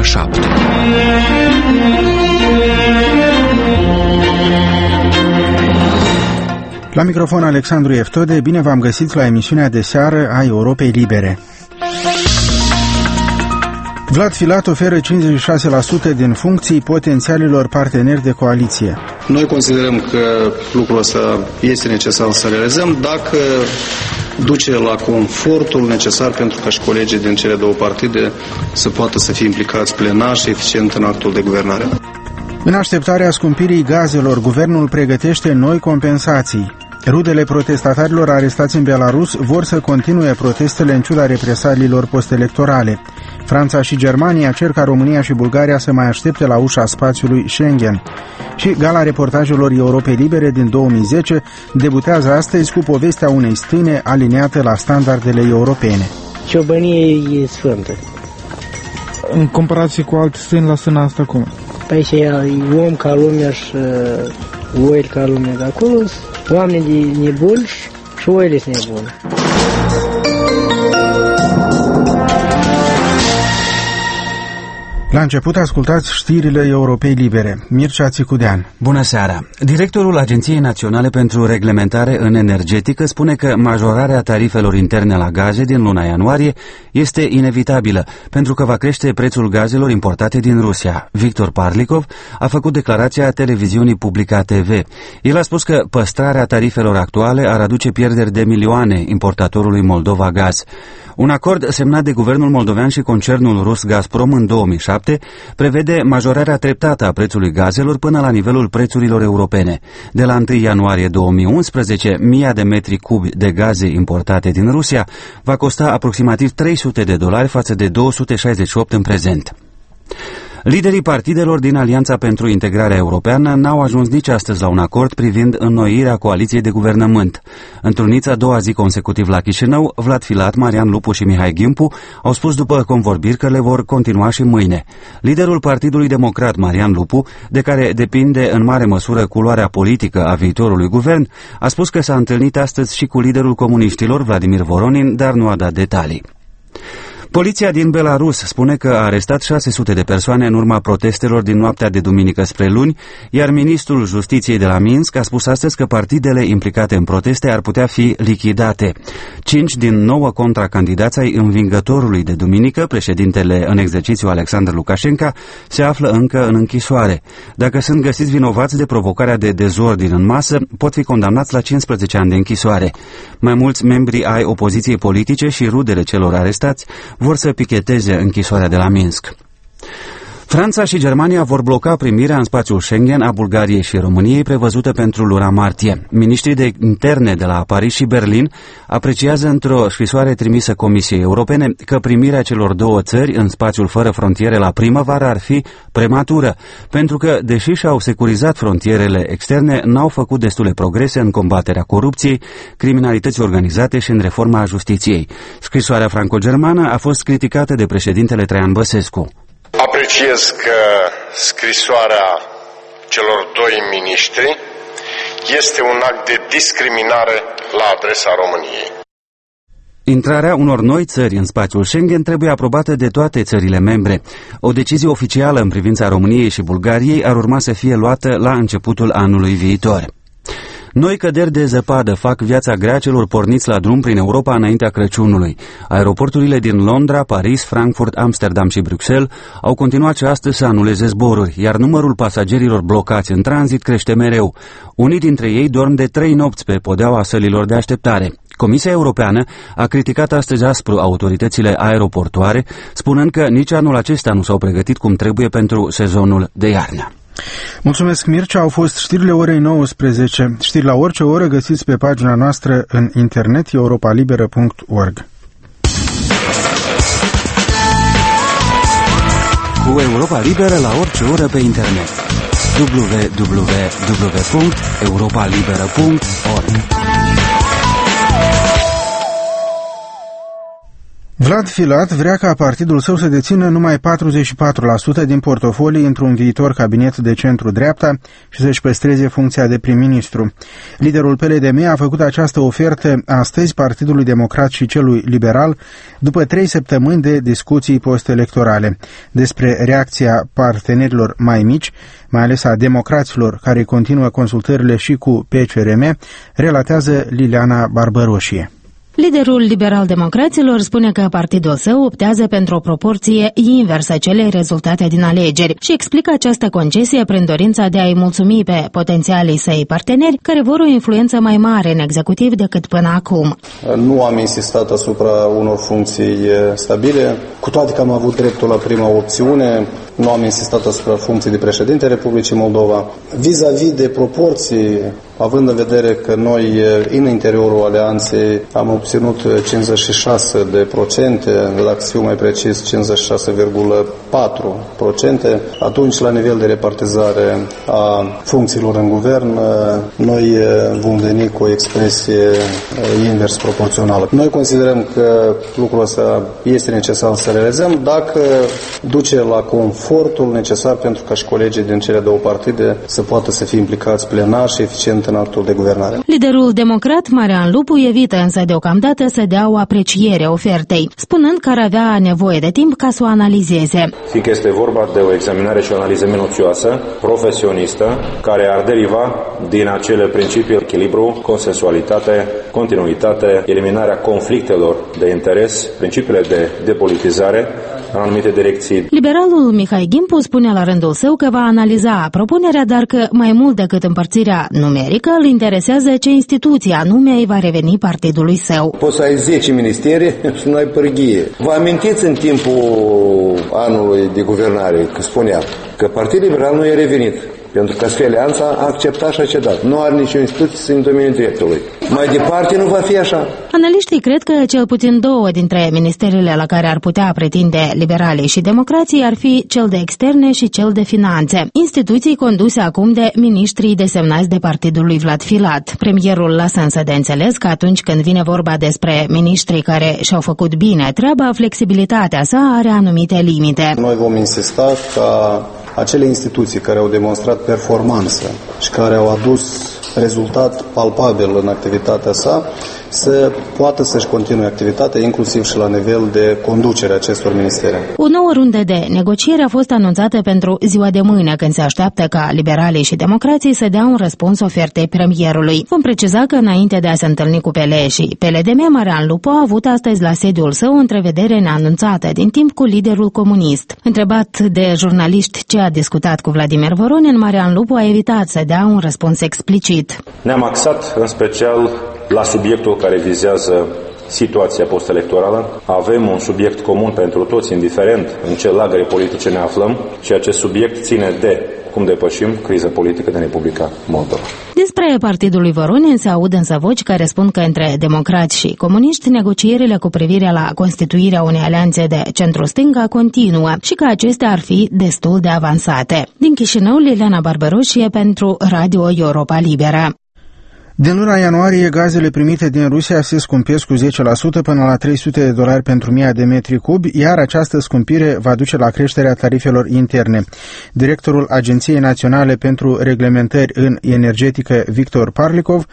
ora 7. La microfon Alexandru Eftode, bine v-am găsit la emisiunea de seară a Europei Libere. Vlad Filat oferă 56% din funcții potențialilor parteneri de coaliție. Noi considerăm că lucrul ăsta este necesar să realizăm dacă duce la confortul necesar pentru ca și colegii din cele două partide să poată să fie implicați plenar și eficient în actul de guvernare. În așteptarea scumpirii gazelor, guvernul pregătește noi compensații. Rudele protestatarilor arestați în Belarus vor să continue protestele în ciuda represaliilor postelectorale. Franța și Germania cer ca România și Bulgaria să mai aștepte la ușa spațiului Schengen. Și gala reportajelor Europei Libere din 2010 debutează astăzi cu povestea unei stâne aliniate la standardele europene. Ciobănie e sfântă. În comparație cu alte stâni, la stâna asta cum? Păi și e om ca lumea și oile ca lumea de acolo, oameni de nebuni și oile sunt nebune. La început ascultați știrile Europei Libere. Mircea Țicudean. Bună seara! Directorul Agenției Naționale pentru Reglementare în Energetică spune că majorarea tarifelor interne la gaze din luna ianuarie este inevitabilă, pentru că va crește prețul gazelor importate din Rusia. Victor Parlikov a făcut declarația televiziunii Publica TV. El a spus că păstrarea tarifelor actuale ar aduce pierderi de milioane importatorului Moldova Gaz. Un acord semnat de guvernul moldovean și concernul rus Gazprom în 2007 prevede majorarea treptată a prețului gazelor până la nivelul prețurilor europene. De la 1 ianuarie 2011, 1000 de metri cubi de gaze importate din Rusia va costa aproximativ $300 față de 268 în prezent. Liderii partidelor din Alianța pentru Integrarea Europeană n-au ajuns nici astăzi la un acord privind înnoirea coaliției de guvernământ. Întruniți a doua zi consecutiv la Chișinău, Vlad Filat, Marian Lupu și Mihai Ghimpu au spus după convorbiri că le vor continua și mâine. Liderul Partidului Democrat, Marian Lupu, de care depinde în mare măsură culoarea politică a viitorului guvern, a spus că s-a întâlnit astăzi și cu liderul comuniștilor, Vladimir Voronin, dar nu a dat detalii. Poliția din Belarus spune că a arestat 600 de persoane în urma protestelor din noaptea de duminică spre luni, iar ministrul Justiției de la Minsk a spus astăzi că partidele implicate în proteste ar putea fi lichidate. 5 din 9 contracandidați ai învingătorului de duminică, președintele în exercițiu Alexandru Lukashenko, se află încă în închisoare. Dacă sunt găsiți vinovați de provocarea de dezordine în masă, pot fi condamnați la 15 ani de închisoare. Mai mulți membri ai opoziției politice și rudele celor arestați vor să picheteze închisoarea de la Minsk. Franța și Germania vor bloca primirea în spațiul Schengen a Bulgariei și României prevăzută pentru luna martie. Ministrii de interne de la Paris și Berlin apreciază într-o scrisoare trimisă Comisiei Europene că primirea celor două țări în spațiul fără frontiere la primăvară ar fi prematură, pentru că, deși și-au securizat frontierele externe, n-au făcut destule progrese în combaterea corupției, criminalității organizate și în reforma justiției. Scrisoarea franco-germană a fost criticată de președintele Traian Băsescu. Apreciez că scrisoarea celor doi miniștri este un act de discriminare la adresa României. Intrarea unor noi țări în spațiul Schengen trebuie aprobată de toate țările membre. O decizie oficială în privința României și Bulgariei ar urma să fie luată la începutul anului viitor. Noi căderi de zăpadă fac viața grea celor porniți la drum prin Europa înaintea Crăciunului. Aeroporturile din Londra, Paris, Frankfurt, Amsterdam și Bruxelles au continuat și astăzi să anuleze zboruri, iar numărul pasagerilor blocați în tranzit crește mereu. Unii dintre ei dorm de 3 nopți pe podeaua sălilor de așteptare. Comisia Europeană a criticat astăzi aspru autoritățile aeroportuare, spunând că nici anul acesta nu s-au pregătit cum trebuie pentru sezonul de iarnă. Mulțumesc, Mircea. Au fost știrile orei 19. Știri la orice oră găsiți pe pagina noastră în internet europalibera.org. Cu Europa Liberă la orice oră pe internet. www.europalibera.org. Vlad Filat vrea ca partidul său să dețină numai 44% din portofolii într-un viitor cabinet de centru-dreapta și să-și păstreze funcția de prim-ministru. Liderul PLDM a făcut această ofertă astăzi Partidului Democrat și celui Liberal după 3 săptămâni de discuții post-electorale. Despre reacția partenerilor mai mici, mai ales a democraților care continuă consultările și cu PCRM, relatează Liliana Barbăroșie. Liderul liberal-democraților spune că partidul său optează pentru o proporție inversă celei rezultate din alegeri și explică această concesie prin dorința de a-i mulțumi pe potențialii săi parteneri care vor o influență mai mare în executiv decât până acum. Nu am insistat asupra unor funcții stabile, cu toate că am avut dreptul la prima opțiune, nu am insistat asupra funcției de președinte Republicii Moldova. Vis-a-vis de proporții, având în vedere că noi în interiorul alianței am obținut 56%, dacă să fiu mai precis 56,4%, atunci la nivel de repartizare a funcțiilor în guvern, noi vom veni cu o expresie invers proporțională. Noi considerăm că lucrul ăsta este necesar să realizăm dacă duce la confortul necesar pentru ca și colegii din cele două partide să poată să fie implicați plenar și eficient în actul de guvernare. Liderul democrat Marian Lupu evită însă deocamdată să dea o apreciere ofertei, spunând că ar avea nevoie de timp ca să o analizeze. Fiindcă este vorba de o examinare și o analiză minuțioasă, profesionistă, care ar deriva din acele principii: echilibru, consensualitate, continuitate, eliminarea conflictelor de interes, principiile de depolitizare în anumite direcții. Liberalul Mihai Gimpu spune la rândul său că va analiza propunerea, dar că mai mult decât împărțirea numerică îl interesează ce instituție anume îi va reveni partidului său. Poți să ai 10 ministere și nu ai pârghie. Vă amintiți în timpul anului de guvernare că spunea că Partidul Liberal nu e revenit, pentru că astfel alianța a acceptat și a cedat. Nu are nicio instituție în domeniul dreptului. Mai departe nu va fi așa. Analiștii cred că cel puțin 2 dintre ministerele la care ar putea pretinde liberalii și democrații ar fi cel de externe și cel de finanțe, instituții conduse acum de miniștrii desemnați de partidul lui Vlad Filat. Premierul lasă însă de înțeles că atunci când vine vorba despre miniștrii care și-au făcut bine treaba, flexibilitatea sa are anumite limite. Noi vom insista ca acele instituții care au demonstrat performanță și care au adus rezultat palpabil în activitatea sa să poată să-și continue activitatea, inclusiv și la nivel de conducere a acestor ministere. O nouă rundă de negocieri a fost anunțată pentru ziua de mâine, când se așteaptă ca liberalii și democrații să dea un răspuns ofertei premierului. Vom preciza că înainte de a se întâlni cu PLE și PLDM, Marian Lupu a avut astăzi la sediul său o întrevedere neanunțată din timp cu liderul comunist. Întrebat de jurnaliști ce a discutat cu Vladimir Voronin, Marian Lupu a evitat să dea un răspuns explicit. Ne-am axat în special la subiectul care vizează situația post-electorală. Avem un subiect comun pentru toți, indiferent în ce lagăre politice ne aflăm, și acest subiect ține de cum depășim criza politică din Republica Moldova. Despre partidul lui Voronin se aud însă voci care spun că între democrați și comuniști negocierile cu privire la constituirea unei alianțe de centru-stânga continuă și că acestea ar fi destul de avansate. Din Chișinău, Liliana Barbăroșie pentru Radio Europa Liberă. Din luna ianuarie, gazele primite din Rusia se scumpesc cu 10% până la $300 pentru 1000 de metri cubi, iar această scumpire va duce la creșterea tarifelor interne. Directorul Agenției Naționale pentru Reglementări în Energetică, Victor Parlikov,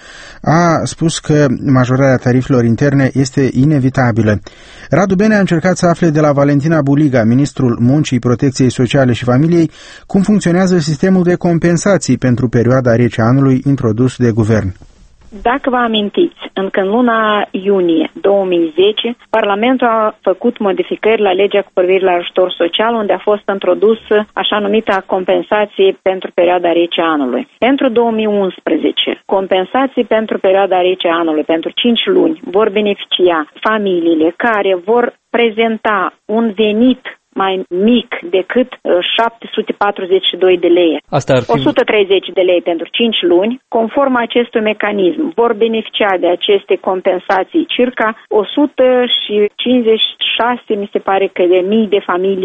a spus că majorarea tarifelor interne este inevitabilă. Radu Bene a încercat să afle de la Valentina Buliga, ministrul Muncii, Protecției Sociale și Familiei, cum funcționează sistemul de compensații pentru perioada rece anului introdus de guvern. Dacă vă amintiți, încă în luna iunie 2010, Parlamentul a făcut modificări la legea cu privire la ajutor social, unde a fost introdus așa numita compensație pentru perioada rece anului. Pentru 2011, compensații pentru perioada rece anului, pentru 5 luni, vor beneficia familiile care vor prezenta un venit mai mic decât 742 de lei. Asta ar fi 130 de lei pentru 5 luni. Conform acestui mecanism, vor beneficia de aceste compensații circa 156, mi se pare că, de mii de familii.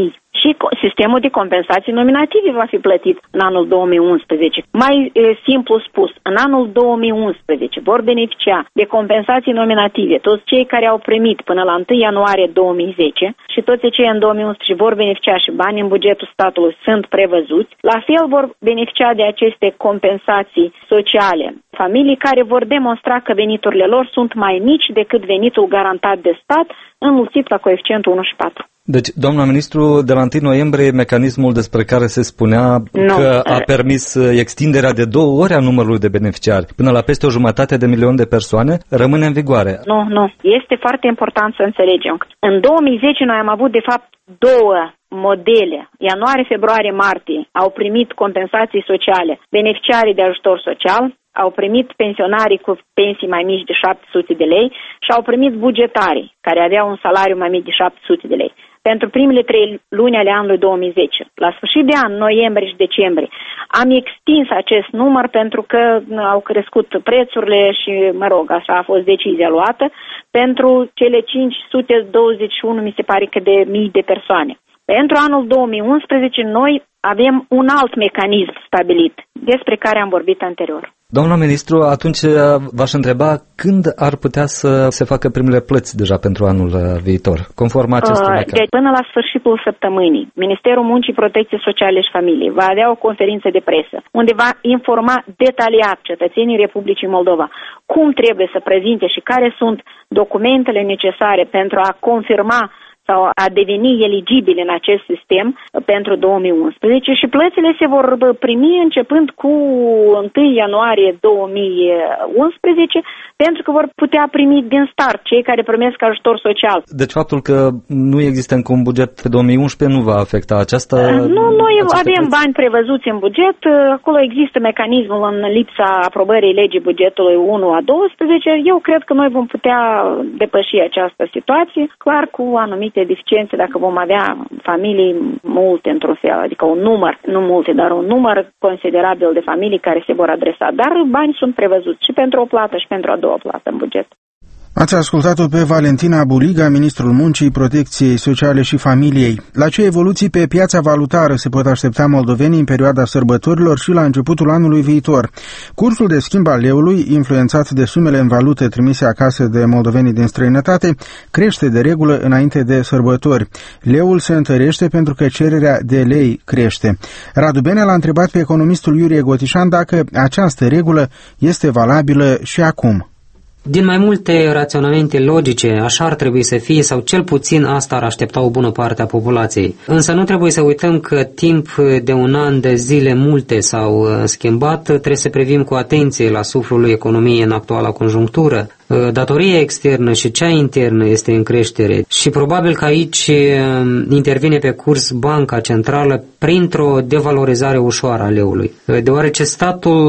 și sistemul de compensații nominative va fi plătit în anul 2011. Mai simplu spus, în anul 2011 vor beneficia de compensații nominative toți cei care au primit până la 1 ianuarie 2010 și toți cei în 2011 vor beneficia și bani în bugetul statului sunt prevăzuți. La fel vor beneficia de aceste compensații sociale familii care vor demonstra că veniturile lor sunt mai mici decât venitul garantat de stat înmulțit la coeficientul 1 și 4. Deci, doamna ministru, de la 1 noiembrie, mecanismul despre care se spunea că a permis extinderea de 2 ori a numărului de beneficiari până la peste 1,5 milion de persoane, rămâne în vigoare. Nu. Este foarte important să înțelegem. În 2010 noi am avut, de fapt, 2 modele. Ianuarie, februarie, martie au primit compensații sociale beneficiarii de ajutor social, au primit pensionarii cu pensii mai mici de 700 de lei și au primit bugetarii care aveau un salariu mai mic de 700 de lei. Pentru primele 3 luni ale anului 2010. La sfârșit de an, noiembrie și decembrie, am extins acest număr pentru că au crescut prețurile și, așa a fost decizia luată, pentru cele 521, mi se pare că de mii de persoane. Pentru anul 2011 noi avem un alt mecanism stabilit, despre care am vorbit anterior. Doamna ministru, atunci v-aș întreba când ar putea să se facă primele plăți deja pentru anul viitor, conform acestui mecanism? Deci până la sfârșitul săptămânii, Ministerul Muncii, Protecției Sociale și Familiei va avea o conferință de presă, unde va informa detaliat cetățenii Republicii Moldova cum trebuie să prezinte și care sunt documentele necesare pentru a confirma sau a deveni eligibili în acest sistem pentru 2011 și plățile se vor primi începând cu 1 ianuarie 2011 pentru că vor putea primi din start cei care primesc ajutor social. Deci faptul că nu există încă un buget pe 2011 nu va afecta aceasta? Nu, noi avem bani prevăzuți în buget, acolo există mecanismul în lipsa aprobării legii bugetului 1/12. Eu cred că noi vom putea depăși această situație, clar cu anumite deficiențe dacă vom avea familii multe într-un fel, adică un număr, nu multe, dar un număr considerabil de familii care se vor adresa. Dar bani sunt prevăzuți și pentru o plată și pentru a doua plată în buget. Ați ascultat-o pe Valentina Buliga, ministrul Muncii, Protecției Sociale și Familiei. La ce evoluții pe piața valutară se pot aștepta moldovenii în perioada sărbătorilor și la începutul anului viitor? Cursul de schimb al leului, influențat de sumele în valută trimise acasă de moldovenii din străinătate, crește de regulă înainte de sărbători. Leul se întărește pentru că cererea de lei crește. Radu Benea l-a întrebat pe economistul Iurie Gotișan dacă această regulă este valabilă și acum. Din mai multe raționamente logice, așa ar trebui să fie, sau cel puțin asta ar aștepta o bună parte a populației. Însă nu trebuie să uităm că timp de un an de zile multe s-au schimbat, trebuie să privim cu atenție la suflul economiei în actuala conjunctură. Datoria externă și cea internă este în creștere și probabil că aici intervine pe curs Banca Centrală printr-o devalorizare ușoară a leului. Deoarece statul,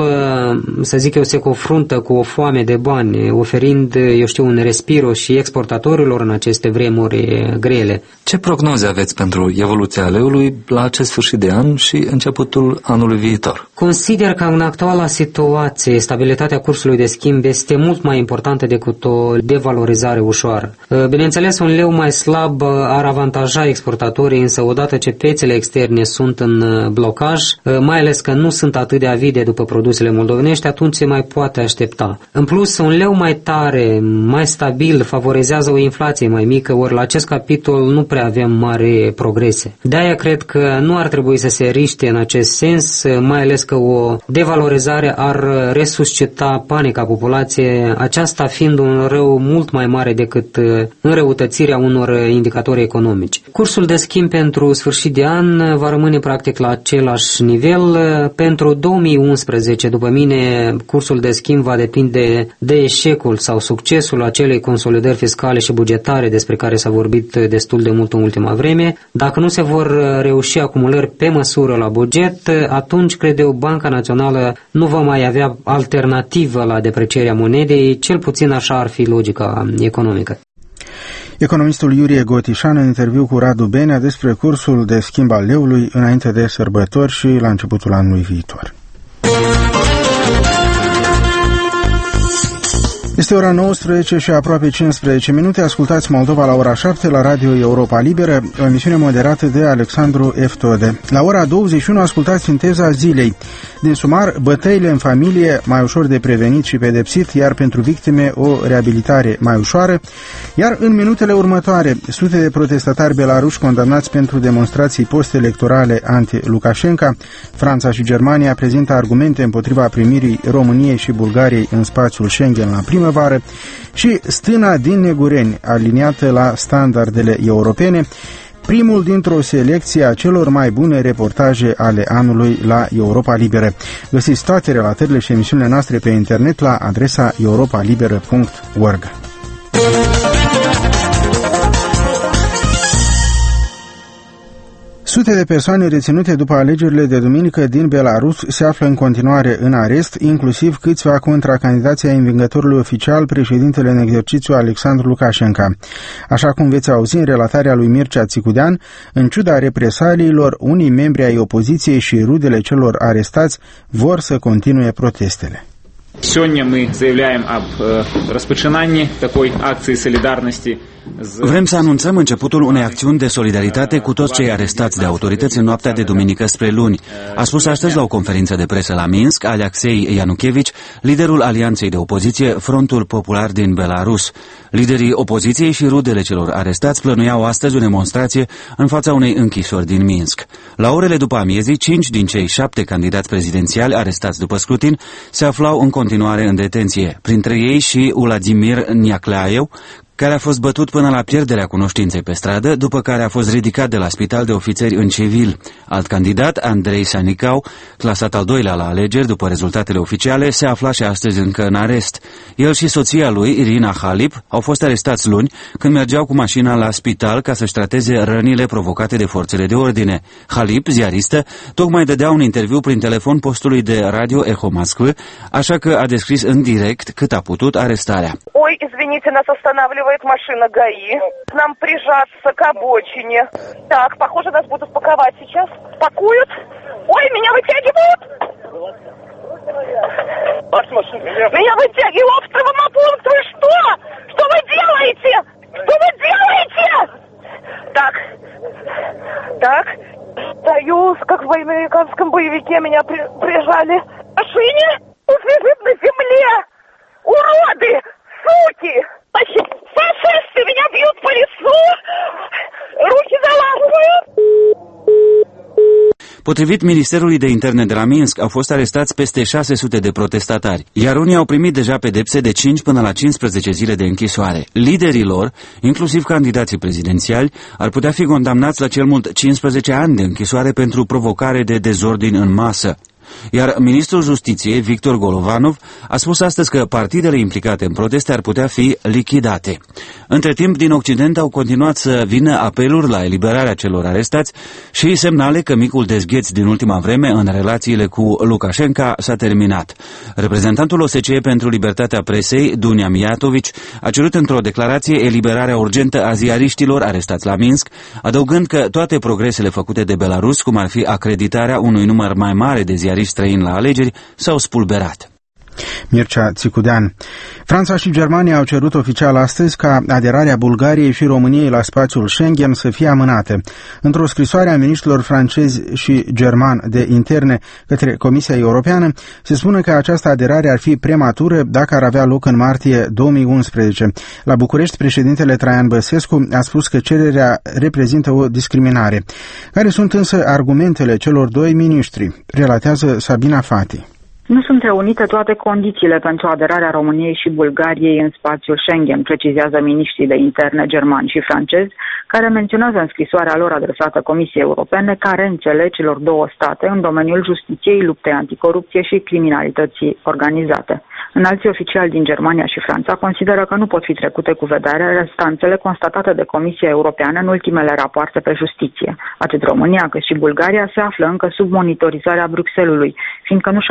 să zic eu, se confruntă cu o foame de bani, oferind, un respiro și exportatorilor în aceste vremuri grele. Ce prognoze aveți pentru evoluția leului la acest sfârșit de an și începutul anului viitor? Consider că în actuala situație stabilitatea cursului de schimb este mult mai importantă decât o devalorizare ușoară. Bineînțeles, un leu mai slab ar avantaja exportatorii, însă odată ce piețele externe sunt în blocaj, mai ales că nu sunt atât de avide după produsele moldovenești, atunci se mai poate aștepta. În plus, un leu mai tare, mai stabil, favorizează o inflație mai mică, ori la acest capitol nu prea avem mari progrese. De-aia cred că nu ar trebui să se riște în acest sens, mai ales că o devalorizare ar resuscita panica populației, aceasta fiind un rău mult mai mare decât înrăutățirea unor indicatori economici. Cursul de schimb pentru sfârșit de an va rămâne practic la același nivel. Pentru 2011, după mine, cursul de schimb va depinde de eșecul sau succesul acelei consolidări fiscale și bugetare despre care s-a vorbit destul de mult în ultima vreme. Dacă nu se vor reuși acumulări pe măsură la buget, atunci, cred eu, Banca Națională nu va mai avea alternativă la deprecierea monedei, cel puțin așa ar fi logica economică. Economistul Iurie Gotișan în interviu cu Radu Benea despre cursul de schimb al leului înainte de sărbători și la începutul anului viitor. Este ora 19 și aproape 15 minute. Ascultați Moldova la ora 7 la Radio Europa Liberă, o emisiune moderată de Alexandru Eftode. La ora 21 ascultați sinteza zilei. Din sumar, bătăile în familie mai ușor de prevenit și pedepsit, iar pentru victime o reabilitare mai ușoară. Iar în minutele următoare, sute de protestatari belaruși condamnați pentru demonstrații post-electorale anti-Lukashenka. Franța și Germania prezintă argumente împotriva primirii României și Bulgariei în spațiul Schengen la primăvară și Stâna din Negureni, aliniată la standardele europene, primul dintr-o selecție a celor mai bune reportaje ale anului la Europa Liberă. Găsiți toate relatările și emisiunile noastre pe internet la adresa europalibera.org. Sute de persoane reținute după alegerile de duminică din Belarus se află în continuare în arest, inclusiv câțiva contracandidații ai învingătorului oficial, președintele în exercițiu Alexandru Lukashenka. Așa cum veți auzi în relatarea lui Mircea Țicudean, în ciuda represaliilor, unii membri ai opoziției și rudele celor arestați vor să continue protestele. Сегодня мы заявляем об распочинании такой акции солидарности. Vrem să anunțăm începutul unei acțiuni de solidaritate cu toți cei arestați de autorități în noaptea de duminică spre luni, a spus astăzi la o conferință de presă la Minsk Alexei Yanukovych, liderul alianței de opoziție Frontul Popular din Belarus. Liderii opoziției și rudele celor arestați plănuiau astăzi o demonstrație în fața unei închisori din Minsk. La orele după amiezii, 5 din cei 7 candidați prezidențiali arestați după scrutin se aflau în continuare în detenție, printre ei și Vladimir Neaclaev, care a fost bătut până la pierderea cunoștinței pe stradă, după care a fost ridicat de la spital de ofițeri în civil. Alt candidat, Andrei Sanicau, clasat al doilea la alegeri după rezultatele oficiale, se afla și astăzi încă în arest. El și soția lui, Irina Halip, au fost arestați luni când mergeau cu mașina la spital ca să-și trateze rănile provocate de forțele de ordine. Halip, ziaristă, tocmai dădea un interviu prin telefon postului de radio Echo Moskvы, așa că a descris în direct cât a putut arestarea. Ой, извините, нас останавливает машина ГАИ. Нам прижаться к обочине. Так, похоже, нас будут паковать сейчас. Пакуют. Ой, меня вытягивают. Меня вытягивают в травмопункт. Вы что? Что вы делаете? Что вы делаете? Так. Так. Стою, как в американском боевике. Меня прижали. В машине? Он лежит на земле. Уроды! Суки! Фашисты меня бьют по лицу! Руки заламывают! Potrivit Ministerului de Interne de la Minsk, au fost arestați peste 600 de protestatari, iar unii au primit deja pedepse de 5 până la 15 zile de închisoare. Liderii lor, inclusiv candidații prezidențiali, ar putea fi condamnați la cel mult 15 ani de închisoare pentru provocare de dezordini în masă. Iar ministrul Justiției, Victor Golovanov, a spus astăzi că partidele implicate în proteste ar putea fi lichidate. Între timp, din Occident au continuat să vină apeluri la eliberarea celor arestați și semnale că micul dezgheț din ultima vreme în relațiile cu Lukashenka s-a terminat. Reprezentantul OSCE pentru libertatea presei, Dunia Mijatović, a cerut într-o declarație eliberarea urgentă a ziariștilor arestați la Minsk, adăugând că toate progresele făcute de Belarus, cum ar fi acreditarea unui număr mai mare de ziariști străini la alegeri, s-au spulberat. Mircea Țicudean. Franța și Germania au cerut oficial astăzi ca aderarea Bulgariei și României la spațiul Schengen să fie amânată. Într-o scrisoare a miniștrilor francezi și german de interne către Comisia Europeană, se spune că această aderare ar fi prematură dacă ar avea loc în martie 2011. La București, președintele Traian Băsescu a spus că cererea reprezintă o discriminare. Care sunt însă argumentele celor doi miniștri? Relatează Sabina Fati. Nu sunt reunite toate condițiile pentru aderarea României și Bulgariei în spațiul Schengen, precizează miniștrii de interne germani și francezi, care menționează în scrisoarea lor adresată Comisiei Europene carențele celor două state în domeniul justiției, luptei anticorupție și criminalității organizate. Înalții oficiali din Germania și Franța consideră că nu pot fi trecute cu vedere restanțele constatate de Comisia Europeană în ultimele rapoarte pe justiție. Atât România cât și Bulgaria se află încă sub monitorizarea Bruxellesului, fiindcă nu și-au rezolvat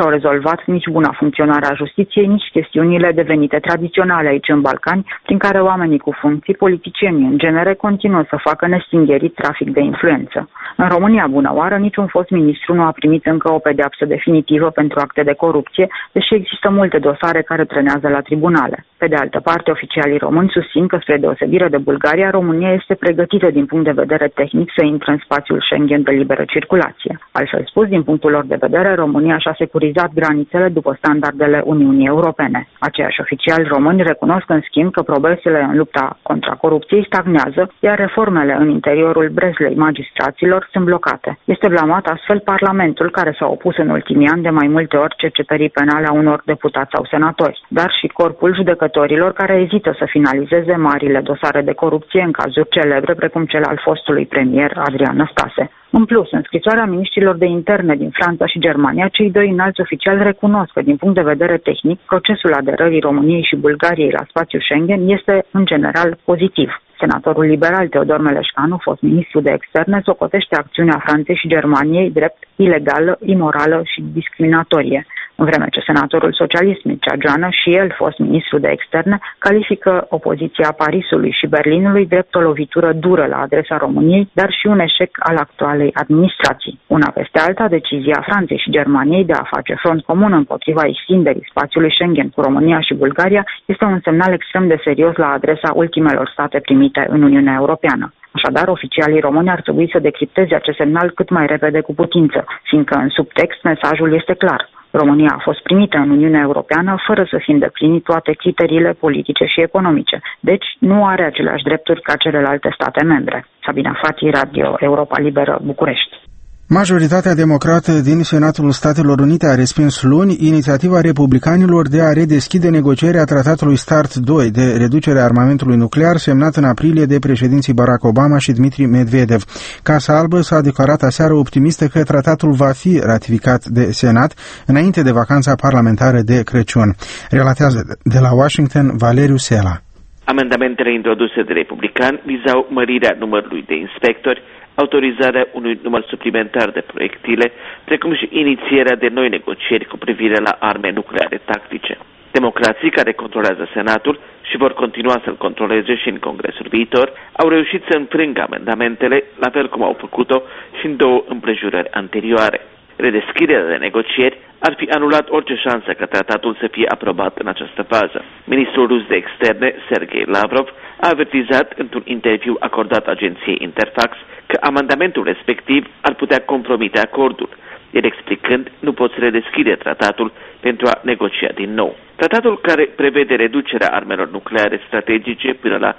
rezolvat nici buna funcționare a justiției, nici chestiunile devenite tradiționale aici în Balcani, prin care oamenii cu funcții, politicienii în genere, continuă să facă nestingerit trafic de influență. În România, bună oară, niciun fost ministru nu a primit încă o pedeapsă definitivă pentru acte de corupție, deși există multe dosare care trănează la tribunale. Pe de altă parte, oficialii români susțin că, spre deosebire de Bulgaria, România este pregătită din punct de vedere tehnic să intre în spațiul Schengen de liberă circulație. Altfel spus, din punctul lor de vedere, România și-a securizat granițele după standardele Uniunii Europene. Aceiași oficiali români recunosc, în schimb, că progresele în lupta contra corupției stagnează, iar reformele în interiorul breslei magistraților sunt blocate. Este blamat astfel Parlamentul, care s-a opus în ultimii ani de mai multe ori cercetării penale a unor deputați sau senatori, dar și corpul judecătorilor care ezită să finalizeze marile dosare de corupție în cazuri celebre, precum cel al fostului premier Adrian Năstase. În plus, în scrisoarea miniștrilor de interne din Franța și Germania, cei doi înalți oficiali recunosc că, din punct de vedere tehnic, procesul aderării României și Bulgariei la spațiul Schengen este, în general, pozitiv. Senatorul liberal Teodor Meleșcanu, fost ministru de externe, socotește acțiunea Franței și Germaniei drept ilegală, imorală și discriminatorie, în vreme ce senatorul socialist Mircea Joană, și el fost ministru de externe, califică opoziția Parisului și Berlinului drept o lovitură dură la adresa României, dar și un eșec al actualei administrații. Una peste alta, decizia Franței și Germaniei de a face front comun împotriva extinderii spațiului Schengen cu România și Bulgaria este un semnal extrem de serios la adresa ultimelor state primite în Uniunea Europeană. Așadar, oficialii români ar trebui să decripteze acest semnal cât mai repede cu putință, fiindcă în subtext mesajul este clar. România a fost primită în Uniunea Europeană fără să fi îndeplinit toate criteriile politice și economice, deci nu are aceleași drepturi ca celelalte state membre. Sabina Fati, Radio Europa Liberă, București. Majoritatea democrată din Senatul Statelor Unite a respins luni inițiativa republicanilor de a redeschide negocierea tratatului START 2 de reducere a armamentului nuclear semnat în aprilie de președinții Barack Obama și Dmitri Medvedev. Casa Albă s-a declarat aseară optimistă că tratatul va fi ratificat de Senat înainte de vacanța parlamentară de Crăciun. Relatează de la Washington Valeriu Sela. Amendamentele introduse de republicani vizau mărirea numărului de inspectori, autorizarea unui număr suplimentar de proiectile, precum și inițierea de noi negocieri cu privire la arme nucleare tactice. Democrații care controlează Senatul și vor continua să-l controleze și în Congresul viitor, au reușit să înfrângă amendamentele, la fel cum au făcut-o și în două împrejurări anterioare. Redeschiderea de negocieri ar fi anulat orice șansă ca tratatul să fie aprobat în această fază. Ministrul rus de externe, Sergei Lavrov, a avertizat într-un interviu acordat agenției Interfax că amendamentul respectiv ar putea compromite acordul, el explicând nu poți redeschide tratatul pentru a negocia din nou. Tratatul care prevede reducerea armelor nucleare strategice până la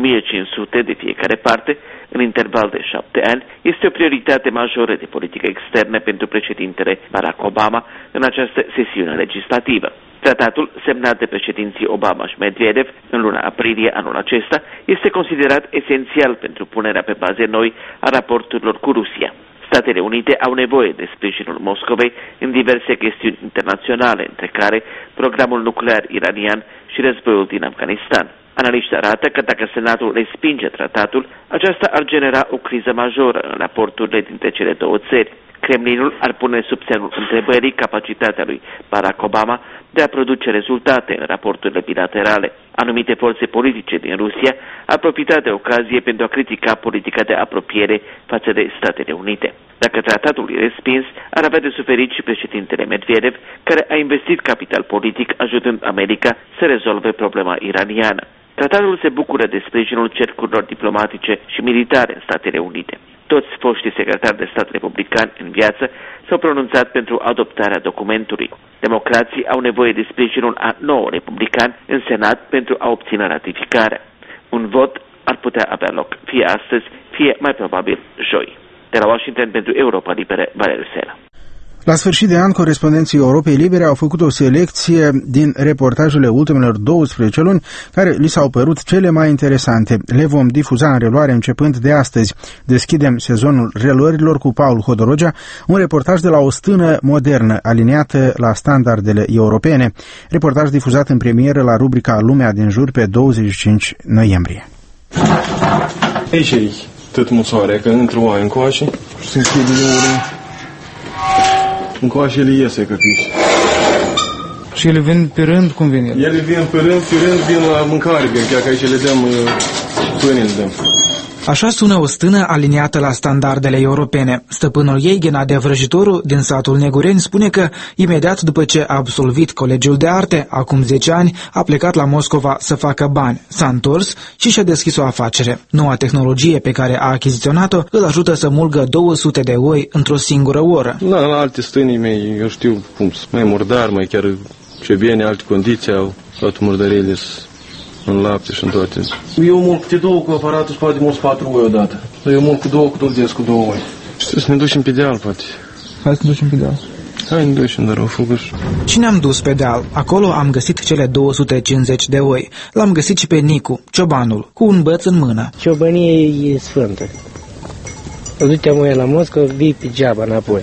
1500 de fiecare parte, în interval de 7 ani, este o prioritate majoră de politică externă pentru președintele Barack Obama în această sesiune legislativă. Tratatul, semnat de președinții Obama și Medvedev în luna aprilie anul acesta, este considerat esențial pentru punerea pe baze noi a raporturilor cu Rusia. Statele Unite au nevoie de sprijinul Moscovei în diverse chestiuni internaționale, între care programul nuclear iranian și războiul din Afganistan. Analiștii arată că dacă Senatul respinge tratatul, aceasta ar genera o criză majoră în raporturile dintre cele două țări. Kremlinul ar pune sub semnul întrebării capacitatea lui Barack Obama de a produce rezultate în raporturile bilaterale. Anumite forțe politice din Rusia au profitat de ocazie pentru a critica politica de apropiere față de Statele Unite. Dacă tratatul e respins, ar avea de suferit și președintele Medvedev, care a investit capital politic ajutând America să rezolve problema iraniană. Tratatul se bucură de sprijinul cercurilor diplomatice și militare în Statele Unite. Toți foștii secretari de stat republicani în viață s-au pronunțat pentru adoptarea documentului. Democrații au nevoie de sprijinul a 9 republicani în Senat pentru a obține ratificarea. Un vot ar putea avea loc fie astăzi, fie mai probabil joi. De la Washington pentru Europa Liberă, Valeriu Sela. La sfârșit de an, corespondenții Europei Libere au făcut o selecție din reportajele ultimelor 12 luni care li s-au părut cele mai interesante. Le vom difuza în reluare începând de astăzi. Deschidem sezonul reluărilor cu Paul Hodorogea, un reportaj de la o stână modernă, aliniată la standardele europene. Reportaj difuzat în premieră la rubrica Lumea din jur pe 25 noiembrie. Ei, tot musoare, că într-o oaie încoace, sunt încoace ele iese căpiși. Și ele vin pe rând? Cum vin ele? Ele vin pe rând vin la mâncare, chiar că aici le dăm pâine, le dăm. Așa sună o stână aliniată la standardele europene. Stăpânul ei, Ghenadie Vrăjitoru, din satul Negureni, spune că imediat după ce a absolvit Colegiul de Arte, acum 10 ani, a plecat la Moscova să facă bani. S-a întors și și-a deschis o afacere. Noua tehnologie pe care a achiziționat-o îl ajută să mulgă 200 de oi într-o singură oră. La alte stânii mei, eu știu cum, mai murdar, mai chiar ce bine, alte condiții au, toate murdările în lapte și în toate. Eu mult câte două cu aparatul, și poate mulți 4 oi odată. Eu mult cu două, cu doldez cu 2 oi. Știu să ne ducem pe deal, poate. Hai să ne ducem pe deal. Hai, ne ducem, dar o fugăș. Și ne-am dus pe deal. Acolo am găsit cele 250 de oi. L-am găsit și pe Nicu, ciobanul, cu un băț în mână. Ciobănie e sfântă. Du-te mâine la Moscova, vii pe geaba înapoi.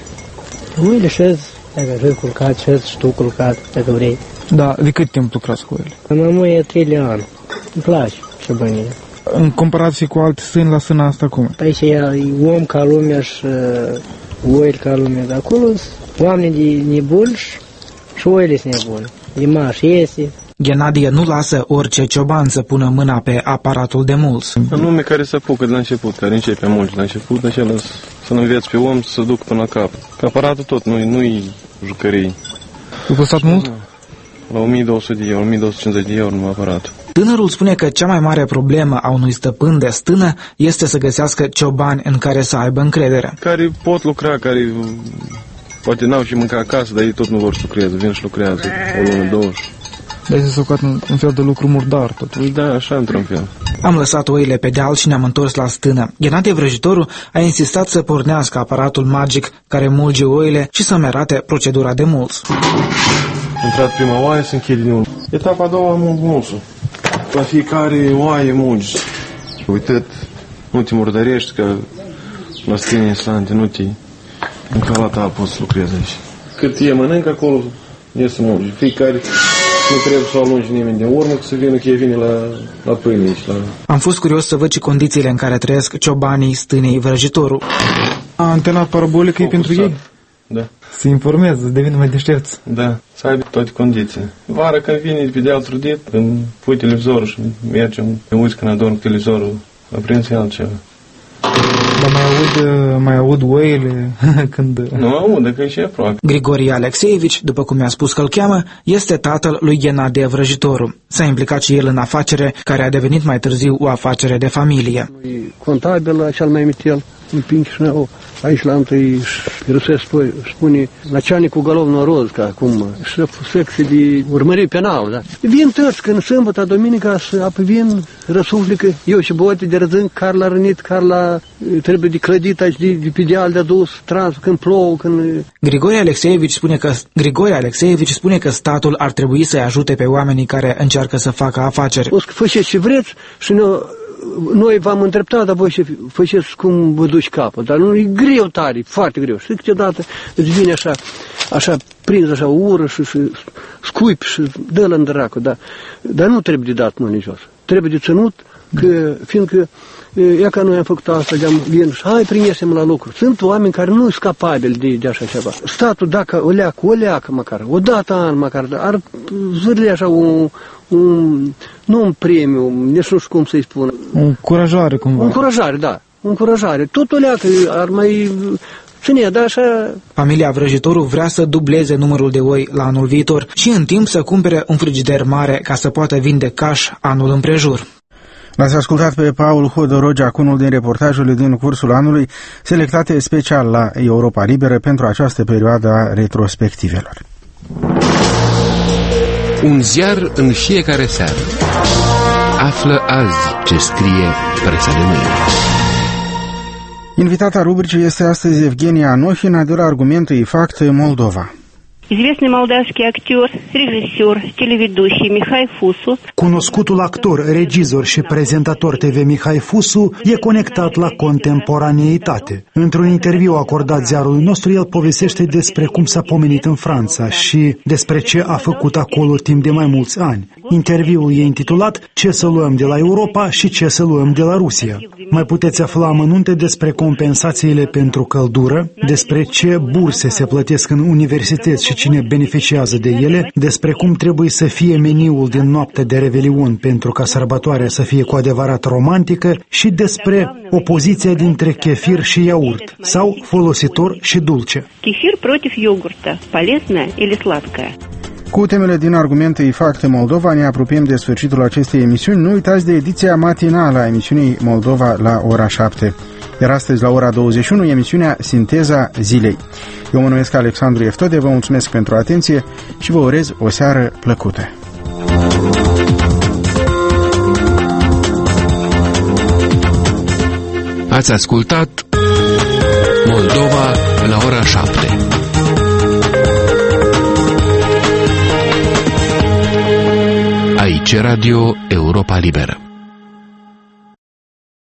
Oile șez, dacă vrei culcat, șez și tu culcat, dacă vrei. Da, de cât timp lucrați cu ele? Am e 3 de ani. Îmi place ciobănie. În comparație cu alte sâni, la sâna asta cum? Aici e om ca lumea și oile ca lumea. De acolo oamenii de nebuni și oile sunt nebune. De mași iese. Ghenadie nu lasă orice cioban să pună mâna pe aparatul de mulț. Anume care se apucă de la început, care începe mult de la început, așa să nu înveți pe om să ducă până la cap. Că aparatul tot, nu-i jucării. A costat mult? La 1200 de euro, 1250 de euro numai aparatul. Tânărul spune că cea mai mare problemă a unui stăpân de stână este să găsească ciobani în care să aibă încredere. Care pot lucra, care poate n-au și mânca acasă, dar ei tot nu vor să lucreze, vin și lucrează o lună, 2. Deci s-a făcut un fel de lucru murdar totuși. Da, așa într-un fel. Am lăsat oile pe deal și ne-am întors la stână. Ghenadie Vrăjitorul a insistat să pornească aparatul magic care mulge oile și să-mi arate procedura de mulț. Intrat prima oaie, se închide din urmă. Etapa a doua, mulsul. La fiecare oaie mulgi. Uitat, nu te murdărești, că la stâni islande nu te încalata poți să lucrezi aici. Cât e mănâncă acolo, e să mulgi. Fiecare nu trebuie să o alungi nimeni din urmă, că să vină că e vine la pâine aici. Am fost curios să văd și condițiile în care trăiesc ciobanii stânei Vrăjitorul. Antena parabolică e pentru ei? Da. Se informează, să devină mai deștepți. Da, să aibă toate condiții. Vara când vine pe deal trudit, când pui televizorul și mergem, te uiți când adorm cu televizorul, aprinzi altceva. Dar mai aud oile când... Nu aud, că e și aproape. Grigorie Alexeevici, după cum mi-a spus că îl cheamă, este tatăl lui Ghenadie Vrăjitorul. S-a implicat și el în afacere, care a devenit mai târziu o afacere de familie. Contabil, cel mai mitel, împing și nou. Aici la întâi rusesc spune начальник уголовного розыска, acum șef secție de urmărire penală, da? Vin toți când sâmbătă, duminica, apoi vin răsuflică, eu și boate de răzân, care l-a rănit, care l-a trebuie de clădit aici, de pe deal de adus, trans, când plouă, când... Grigorie Alexeevici spune că statul ar trebui să-i ajute pe oamenii care încearcă să facă afaceri. O să faceți ce vreți și noi v-am îndreptat, dar voi faceți cum vă duci capul. Dar nu e greu tare, foarte greu. Și câteodată îți vine așa prins, așa ură și scuipi și dă-l în dracu. Dar nu trebuie de dat mâini jos. Trebuie de ținut, fiindcă ea că noi am făcut asta, vin și hai, primește-mă la lucru. Sunt oameni care nu sunt capabili de așa ceva. Statul, dacă o leacă măcar, o dată an măcar, ar zvârli așa nu un premiu, nici nu știu cum să-i spun. O încurajare cumva. O încurajare, da. O încurajare. Tot o leacă ar mai ține, dar așa... Familia Vrăjitorul vrea să dubleze numărul de oi la anul viitor și în timp să cumpere un frigider mare ca să poată vinde cash anul împrejur. L-ați ascultat pe Paul Hodorogiac, unul din reportajele din cursul anului, selectate special la Europa Liberă pentru această perioadă a retrospectivelor. Un ziar în fiecare seară. Află azi ce scrie presa de mâine. Invitata rubricii este astăzi Evgenia Anohina de la Argumentul Fact Moldova. Известный молдавский актер, режиссер, телеведущий Михай Фусу. Cunoscutul actor, regizor și prezentator TV Mihai Fusu e conectat la contemporaneitate. Într-un interviu acordat ziarului nostru, el povestește despre cum s-a pomenit în Franța și despre ce a făcut acolo timp de mai mulți ani. Interviul e intitulat Ce să luăm de la Europa și ce să luăm de la Rusia. Mai puteți afla amănunte despre compensațiile pentru căldură, despre ce burse se plătesc în universități și cine beneficiază de ele, despre cum trebuie să fie meniul din noaptea de Revelion pentru ca sărbătoarea să fie cu adevărat romantică și despre opoziția dintre chefir și iaurt, sau folositor și dulce. Chefir против йогурта. Полезное или sladкое? Cu temele din Argumente Facte Moldova ne apropiem de sfârșitul acestei emisiuni. Nu uitați de ediția matinală a emisiunii Moldova la ora 7. Iar astăzi la ora 21 emisiunea Sinteza Zilei. Eu mă numesc Alexandru Eftode, vă mulțumesc pentru atenție și vă urez o seară plăcută. Ați ascultat Moldova la ora 7. Aici Radio Europa Liberă.